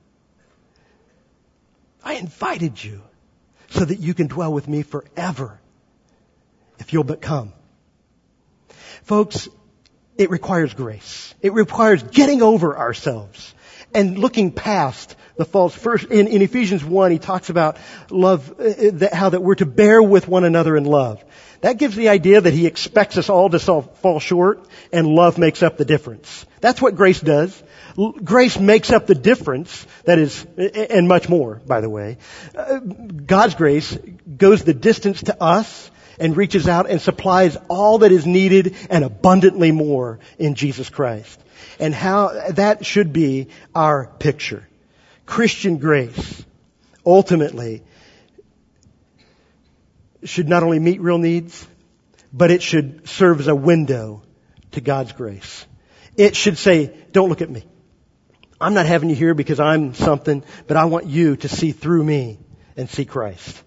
I invited you so that you can dwell with me forever if you'll but come. Folks, it requires grace. It requires getting over ourselves and looking past the faults. First, in Ephesians 1, he talks about love, how that we're to bear with one another in love. That gives the idea that he expects us all to fall short, and love makes up the difference. That's what grace does. Grace makes up the difference, that is, and much more, by the way. God's grace goes the distance to us and reaches out and supplies all that is needed and abundantly more in Jesus Christ. And how that should be our picture. Christian grace ultimately should not only meet real needs, but it should serve as a window to God's grace. It should say, don't look at me. I'm not having you here because I'm something, but I want you to see through me and see Christ.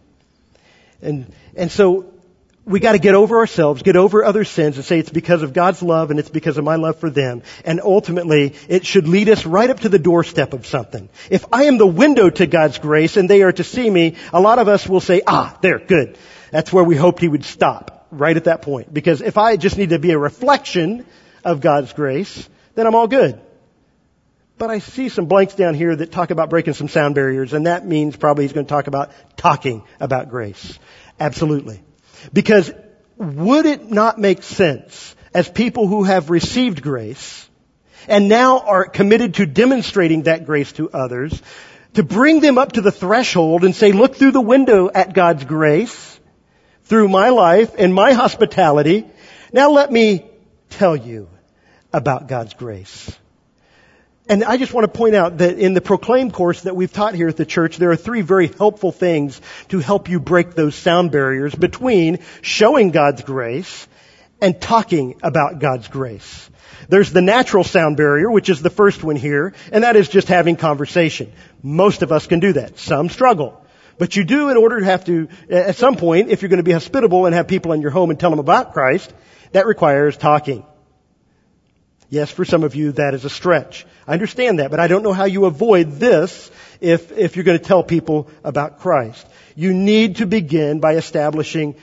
And so we got to get over ourselves, get over other sins and say it's because of God's love and it's because of my love for them. And ultimately, it should lead us right up to the doorstep of something. If I am the window to God's grace and they are to see me, a lot of us will say, there, good. That's where we hoped he would stop, right at that point. Because if I just need to be a reflection of God's grace, then I'm all good. But I see some blanks down here that talk about breaking some sound barriers, and that means probably he's going to talk about talking about grace. Absolutely. Because would it not make sense, as people who have received grace, and now are committed to demonstrating that grace to others, to bring them up to the threshold and say, look through the window at God's grace, through my life and my hospitality. Now let me tell you about God's grace. And I just want to point out that in the Proclaim course that we've taught here at the church, there are 3 very helpful things to help you break those sound barriers between showing God's grace and talking about God's grace. There's the natural sound barrier, which is the first one here, and that is just having conversation. Most of us can do that. Some struggle. But you do in order to have to, at some point, if you're going to be hospitable and have people in your home and tell them about Christ, that requires talking. Yes, for some of you, that is a stretch. I understand that, but I don't know how you avoid this if you're going to tell people about Christ. You need to begin by establishing,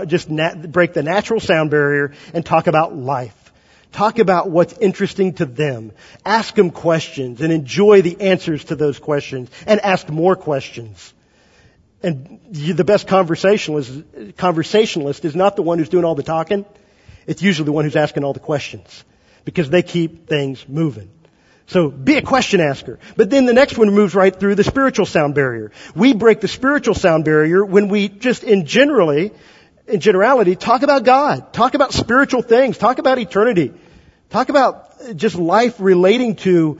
break the natural sound barrier and talk about life. Talk about what's interesting to them. Ask them questions and enjoy the answers to those questions and ask more questions. And the best conversationalist is not the one who's doing all the talking. It's usually the one who's asking all the questions, because they keep things moving. So be a question asker. But then the next one moves right through the spiritual sound barrier. We break the spiritual sound barrier when we just in generality, talk about God, talk about spiritual things, talk about eternity, talk about just life relating to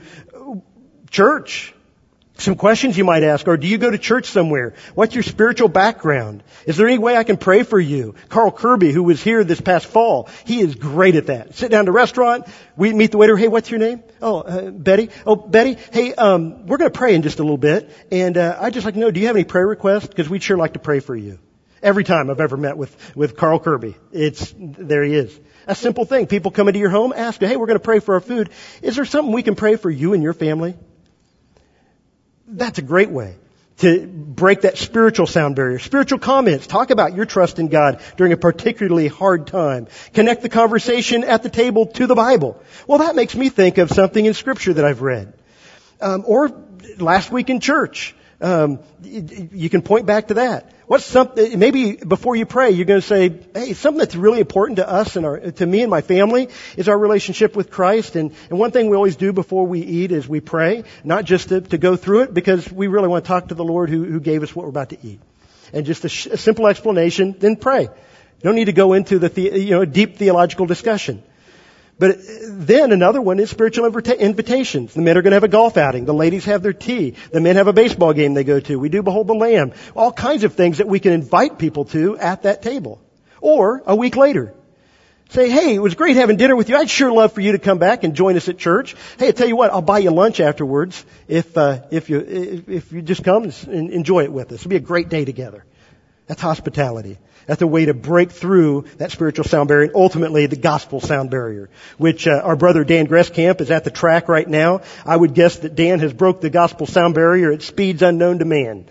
church. Some questions you might ask are, do you go to church somewhere? What's your spiritual background? Is there any way I can pray for you? Carl Kirby, who was here this past fall, he is great at that. Sit down at a restaurant, we meet the waiter, hey, what's your name? Betty. Oh, Betty, hey, we're going to pray in just a little bit, and I'd just like to know, do you have any prayer requests? Because we'd sure like to pray for you. Every time I've ever met with Carl Kirby, there he is. A simple thing. People come into your home, ask you, hey, we're going to pray for our food. Is there something we can pray for you and your family? That's a great way. to break that spiritual sound barrier. Spiritual comments. Talk about your trust in God during a particularly hard time. Connect the conversation at the table to the Bible. Well, that makes me think of something in Scripture that I've read. Or last week in church. You can point back to that. What's something, maybe before you pray, you're going to say, hey, something that's really important to us and to me and my family is our relationship with Christ. And one thing we always do before we eat is we pray, not just to go through it, because we really want to talk to the Lord who gave us what we're about to eat. And just a simple explanation, then pray. You don't need to go into the deep theological discussion. But then another one is spiritual invitations. The men are going to have a golf outing. The ladies have their tea. The men have a baseball game they go to. We do Behold the Lamb. All kinds of things that we can invite people to at that table. Or a week later. Say, hey, it was great having dinner with you. I'd sure love for you to come back and join us at church. Hey, I tell you what, I'll buy you lunch afterwards if you just come and enjoy it with us. It'll be a great day together. That's hospitality. That's a way to break through that spiritual sound barrier and ultimately the gospel sound barrier, which our brother Dan Gresskamp is at the track right now. I would guess that Dan has broke the gospel sound barrier at speeds unknown to man.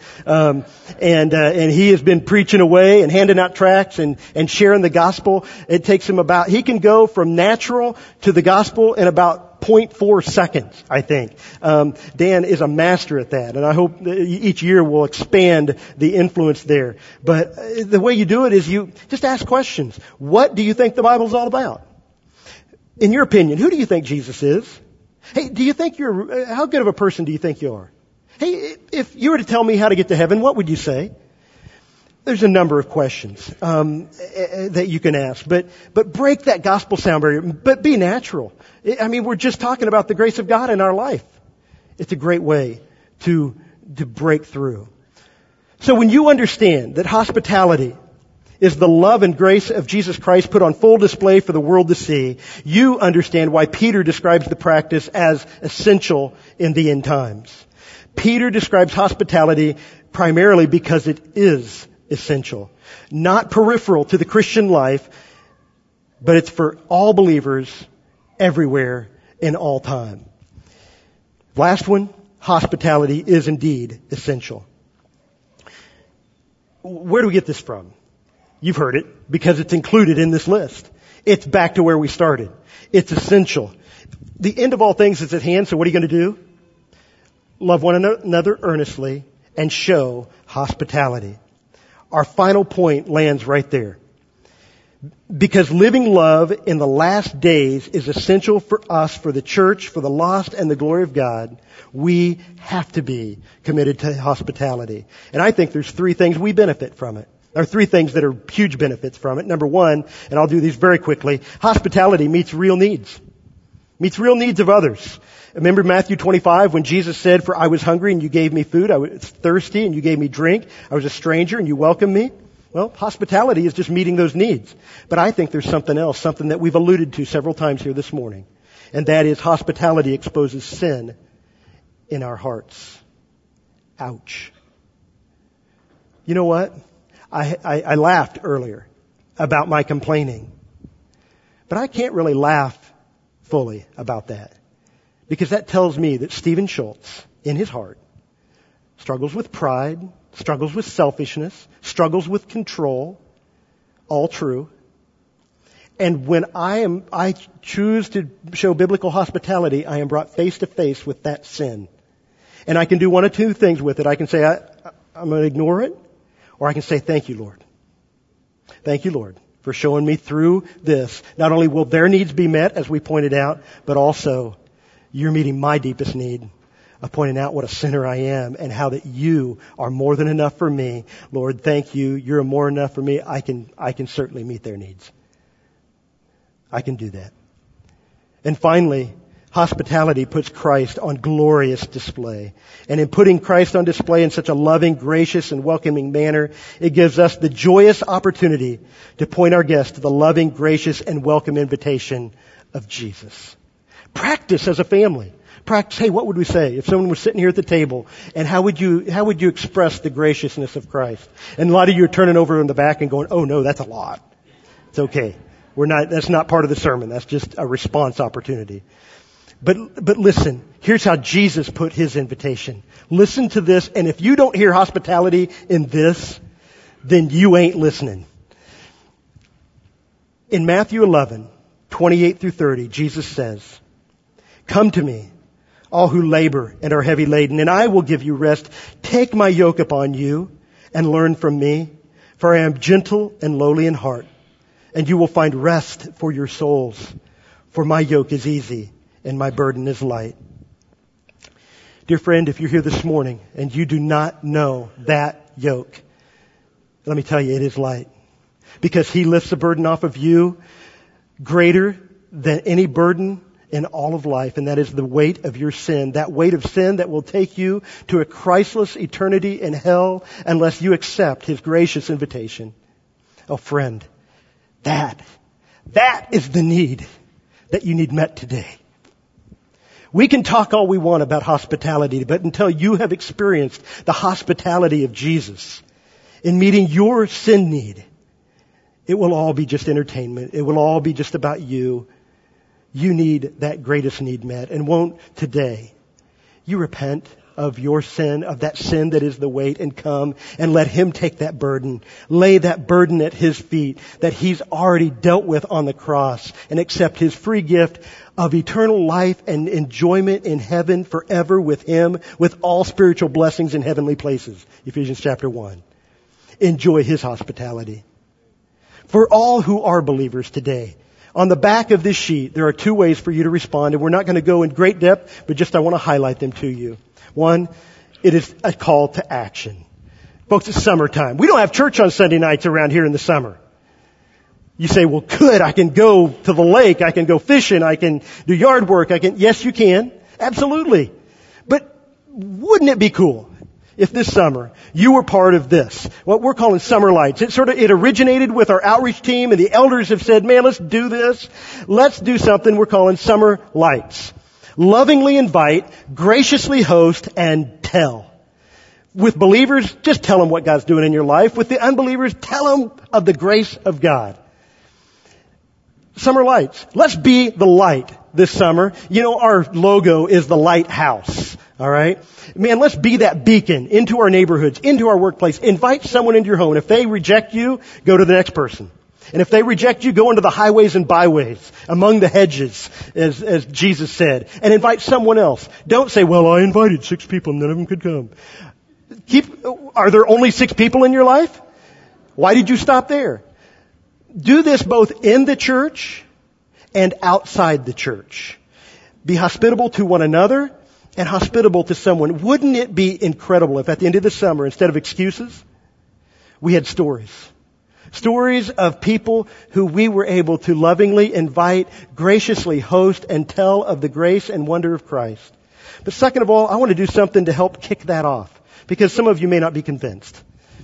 And he has been preaching away and handing out tracts and sharing the gospel. It takes him he can go from natural to the gospel in about 0.4 seconds, I think. Dan is a master at that, and I hope that each year will expand the influence there. But the way you do it is you just ask questions. What do you think the Bible's all about? In your opinion, who do you think Jesus is? Hey, how good of a person do you think you are? Hey, if you were to tell me how to get to heaven, what would you say? There's a number of questions that you can ask, but break that gospel sound barrier. But be natural. I mean, we're just talking about the grace of God in our life. It's a great way to break through. So when you understand that hospitality is the love and grace of Jesus Christ put on full display for the world to see, you understand why Peter describes the practice as essential in the end times. Peter describes hospitality primarily because it is essential. Not peripheral to the Christian life, but it's for all believers everywhere in all time. Last one, hospitality is indeed essential. Where do we get this from? You've heard it because it's included in this list. It's back to where we started. It's essential. The end of all things is at hand, so what are you going to do? Love one another earnestly and show hospitality. Our final point lands right there. Because living love in the last days is essential for us, for the church, for the lost, and the glory of God, we have to be committed to hospitality. And I think there's 3 things we benefit from it. There are 3 things that are huge benefits from it. Number 1, and I'll do these very quickly, hospitality meets real needs. Meets real needs of others. Remember Matthew 25 when Jesus said, "For I was hungry and you gave me food. I was thirsty and you gave me drink. I was a stranger and you welcomed me." Well, hospitality is just meeting those needs. But I think there's something else, something that we've alluded to several times here this morning. And that is hospitality exposes sin in our hearts. Ouch. You know what? I laughed earlier about my complaining. But I can't really laugh fully about that. Because that tells me that Stephen Schultz, in his heart, struggles with pride, struggles with selfishness, struggles with control, all true. And when I choose to show biblical hospitality, I am brought face to face with that sin. And I can do one of 2 things with it. I can say, I'm going to ignore it, or I can say, thank you, Lord. Thank you, Lord, for showing me through this. Not only will their needs be met, as we pointed out, but also you're meeting my deepest need of pointing out what a sinner I am and how that you are more than enough for me. Lord, thank you. You're more than enough for me. I can certainly meet their needs. I can do that. And finally, hospitality puts Christ on glorious display. And in putting Christ on display in such a loving, gracious, and welcoming manner, it gives us the joyous opportunity to point our guests to the loving, gracious, and welcome invitation of Jesus. Practice as a family. Practice, hey, what would we say if someone was sitting here at the table, and how would you express the graciousness of Christ? And a lot of you are turning over in the back and going, oh no, that's a lot. It's okay. That's not part of the sermon. That's just a response opportunity. But listen, here's how Jesus put his invitation. Listen to this, and if you don't hear hospitality in this, then you ain't listening. In Matthew 11, 28 through 30, Jesus says, "Come to me, all who labor and are heavy laden, and I will give you rest. Take my yoke upon you and learn from me, for I am gentle and lowly in heart, and you will find rest for your souls. For my yoke is easy and my burden is light." Dear friend, if you're here this morning and you do not know that yoke, let me tell you, it is light. Because he lifts a burden off of you greater than any burden in all of life, and that is the weight of your sin. That weight of sin that will take you to a Christless eternity in hell unless you accept his gracious invitation. Oh friend, that is the need that you need met today. We can talk all we want about hospitality, but until you have experienced the hospitality of Jesus in meeting your sin need, it will all be just entertainment. It will all be just about you. You need that greatest need met. And won't today you repent of your sin, of that sin that is the weight, and come and let him take that burden. Lay that burden at his feet that he's already dealt with on the cross, and accept his free gift of eternal life and enjoyment in heaven forever with him, with all spiritual blessings in heavenly places. Ephesians chapter 1. Enjoy his hospitality. For all who are believers today, on the back of this sheet, there are two ways for you to respond, and we're not going to go in great depth, but just I want to highlight them to you. One, it is a call to action. Folks, it's summertime. We don't have church on Sunday nights around here in the summer. You say, well, good, I can go to the lake, I can go fishing, I can do yard work, yes, you can. Absolutely. But wouldn't it be cool if this summer you were part of this, what we're calling Summer Lights? It originated with our outreach team, and the elders have said, man, let's do this. Let's do something we're calling Summer Lights. Lovingly invite, graciously host, and tell. With believers, just tell them what God's doing in your life. With the unbelievers, tell them of the grace of God. Summer Lights. Let's be the light this summer. You know, our logo is the lighthouse. All right? Man, let's be that beacon into our neighborhoods, into our workplace. Invite someone into your home. And if they reject you, go to the next person. And if they reject you, go into the highways and byways, among the hedges, as Jesus said, and invite someone else. Don't say, well, I invited 6 people and none of them could come. Are there only 6 people in your life? Why did you stop there? Do this both in the church and outside the church. Be hospitable to one another and hospitable to someone. Wouldn't it be incredible if at the end of the summer, instead of excuses, we had stories? Stories of people who we were able to lovingly invite, graciously host, and tell of the grace and wonder of Christ. But second of all, I want to do something to help kick that off, because some of you may not be convinced.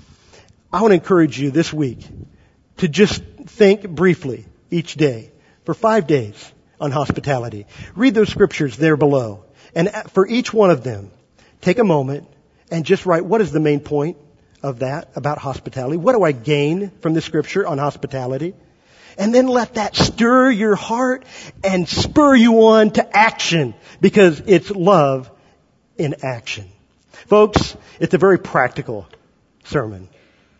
I want to encourage you this week to just think briefly each day for 5 days on hospitality. Read those scriptures there below. And for each one of them, take a moment and just write, what is the main point of that about hospitality? What do I gain from the scripture on hospitality? And then let that stir your heart and spur you on to action, because it's love in action. Folks, it's a very practical sermon,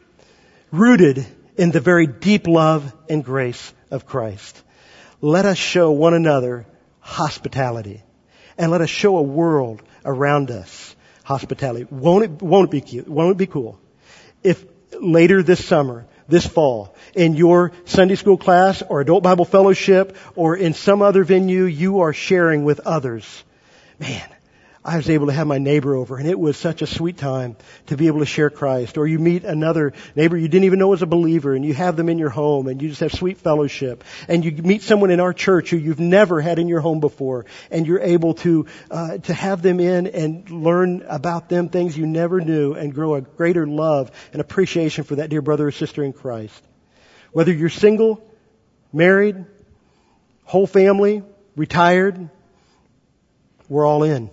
rooted in the very deep love and grace of Christ. Let us show one another hospitality, and let us show a world around us hospitality. Won't it be cute? Won't it be cool if later this summer, this fall, in your Sunday school class or adult Bible fellowship or in some other venue, you are sharing with others? Man, I was able to have my neighbor over, and it was such a sweet time to be able to share Christ. Or you meet another neighbor you didn't even know was a believer, and you have them in your home, and you just have sweet fellowship. And you meet someone in our church who you've never had in your home before, and you're able to have them in and learn about them things you never knew, and grow a greater love and appreciation for that dear brother or sister in Christ. Whether you're single, married, whole family, retired, we're all in.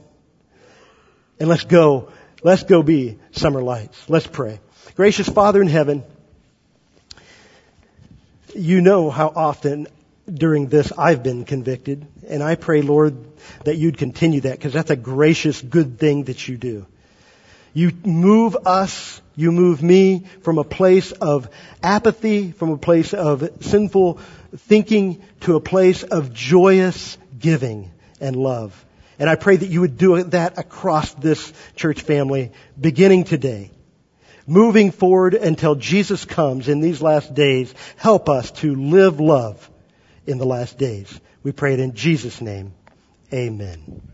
And let's go be Summer Lights. Let's pray. Gracious Father in heaven, you know how often during this, I've been convicted. And I pray, Lord, that you'd continue that, because that's a gracious, good thing that you do. You move us, you move me from a place of apathy, from a place of sinful thinking, to a place of joyous giving and love. And I pray that you would do that across this church family, beginning today. Moving forward until Jesus comes in these last days, help us to live love in the last days. We pray it in Jesus' name. Amen.